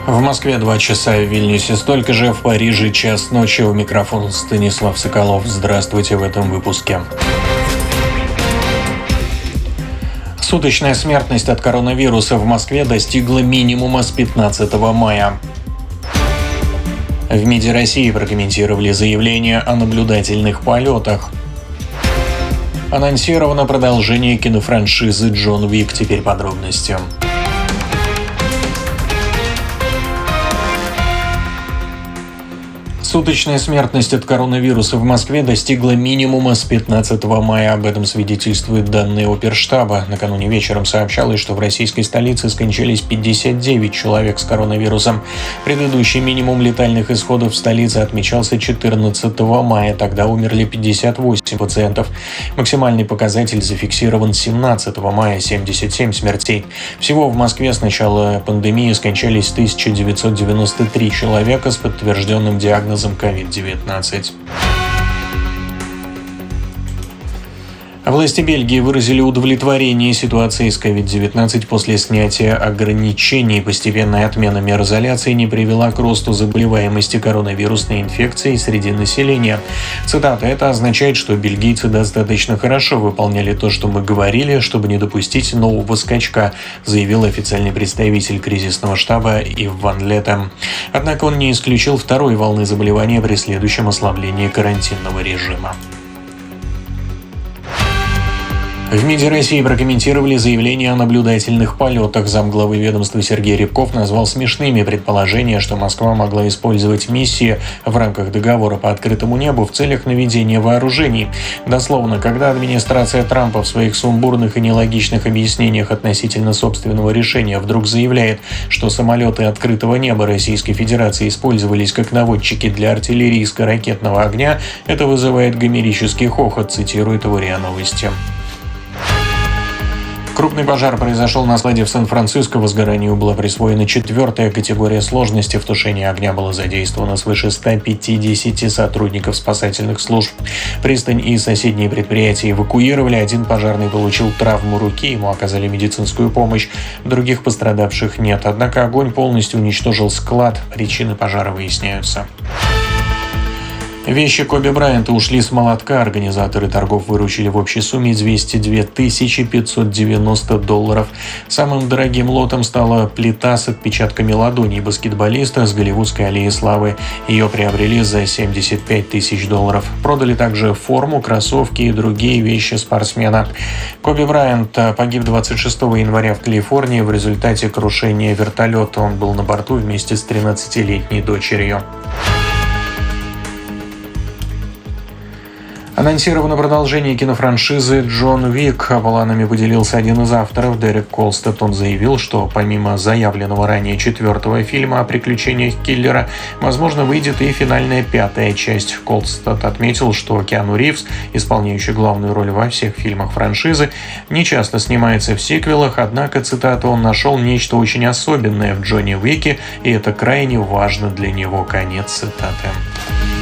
В Москве 2 часа, в Вильнюсе столько же, в Париже час ночи. У микрофона Станислав Соколов. Здравствуйте в этом выпуске. Суточная смертность от коронавируса в Москве достигла минимума с 15 мая. В МИДе России прокомментировали заявление о наблюдательных полетах. Анонсировано продолжение кинофраншизы «Джон Уик». Теперь подробности. Суточная смертность от коронавируса в Москве достигла минимума с 15 мая. Об этом свидетельствуют данные Оперштаба. Накануне вечером сообщалось, что в российской столице скончались 59 человек с коронавирусом. Предыдущий минимум летальных исходов в столице отмечался 14 мая. Тогда умерли 58 пациентов. Максимальный показатель зафиксирован 17 мая – 77 смертей. Всего в Москве с начала пандемии скончались 1993 человека с подтвержденным диагнозом COVID-19. Власти Бельгии выразили удовлетворение ситуацией с COVID-19 после снятия ограничений. Постепенная отмена мер изоляции не привела к росту заболеваемости коронавирусной инфекцией среди населения. Цитата: «Это означает, что бельгийцы достаточно хорошо выполняли то, что мы говорили, чтобы не допустить нового скачка», заявил официальный представитель кризисного штаба Ив Ван Летем. Однако он не исключил второй волны заболевания при следующем ослаблении карантинного режима. В МИДе России прокомментировали заявление о наблюдательных полетах. Замглавы ведомства Сергей Рябков назвал смешными предположения, что Москва могла использовать миссии в рамках договора по открытому небу в целях наведения вооружений. Дословно, когда администрация Трампа в своих сумбурных и нелогичных объяснениях относительно собственного решения вдруг заявляет, что самолеты открытого неба Российской Федерации использовались как наводчики для артиллерийско-ракетного огня, это вызывает гомерический хохот, цитирует его РИА Новости. Крупный пожар произошел на складе в Сан-Франциско. Возгоранию была присвоена 4-я категория сложности. В тушении огня было задействовано свыше 150 сотрудников спасательных служб. Пристань и соседние предприятия эвакуировали. Один пожарный получил травму руки, ему оказали медицинскую помощь. Других пострадавших нет. Однако огонь полностью уничтожил склад. Причины пожара выясняются. Вещи Коби Брайанта ушли с молотка. Организаторы торгов выручили в общей сумме $202 590. Самым дорогим лотом стала плита с отпечатками ладоней баскетболиста с Голливудской аллеи славы. Ее приобрели за $75 000. Продали также форму, кроссовки и другие вещи спортсмена. Коби Брайант погиб 26 января в Калифорнии в результате крушения вертолета. Он был на борту вместе с 13-летней дочерью. Анонсировано продолжение кинофраншизы «Джон Уик». Планами поделился один из авторов, Дерек Колстед. Он заявил, что помимо заявленного ранее 4-го фильма о приключениях киллера, возможно, выйдет и финальная 5-я часть. Колстед отметил, что Киану Ривз, исполняющий главную роль во всех фильмах франшизы, не часто снимается в сиквелах, однако, цитата, «он нашел нечто очень особенное в Джоне Уике, и это крайне важно для него». Конец цитаты.